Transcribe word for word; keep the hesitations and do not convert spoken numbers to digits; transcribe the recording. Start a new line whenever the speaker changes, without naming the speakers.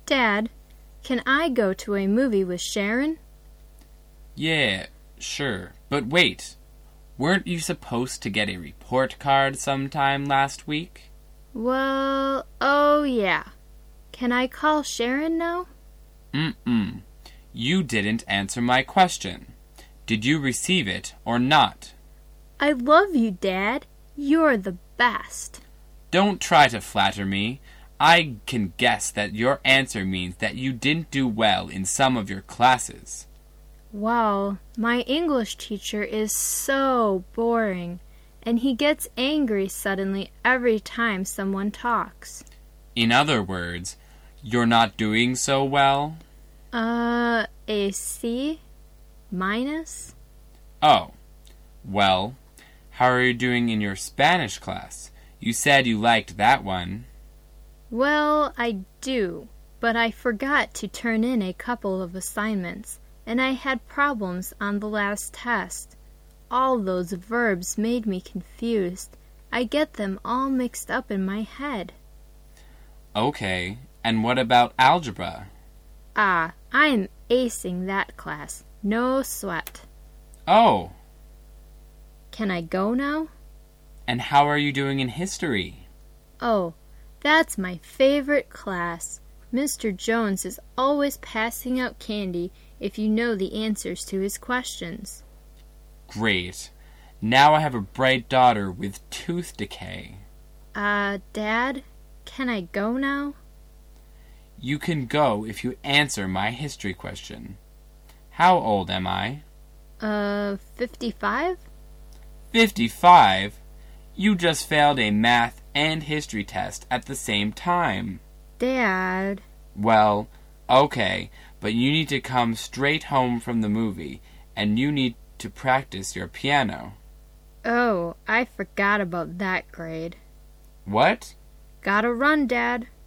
Dad, can I go to a movie with Sharon?
Yeah, sure. But wait, weren't you supposed to get a report card sometime last week?
Well, oh yeah. Can I call Sharon now?
Mm-mm. You didn't answer my question. Did you receive it or not?
I love you, Dad. You're the best.
Don't try to flatter me. I can guess that your answer means that you didn't do well in some of your classes.
Well, my English teacher is so boring, and he gets angry suddenly every time someone talks.
In other words, you're not doing so well?
Uh, a C? Minus?
Oh, well, how are you doing in your Spanish class? You said you liked that one.
Well, I do, but I forgot to turn in a couple of assignments, and I had problems on the last test. All those verbs made me confused. I get them all mixed up in my head.
Okay, and what about algebra?
Ah, I'm acing that class. No sweat.
Oh.
Can I go now?
And how are you doing in history?
Oh, that's my favorite class. Mister Jones is always passing out candy if you know the answers to his questions.
Great. Now I have a bright daughter with tooth decay.
Uh, Dad, can I go now?
You can go if you answer my history question. How old am I?
Uh, fifty-five?
Fifty-five? You just failed a math and history test at the same time.
Dad.
Well, okay, but you need to come straight home from the movie, and you need to practice your piano.
Oh, I forgot about that grade.
What?
Gotta run, Dad.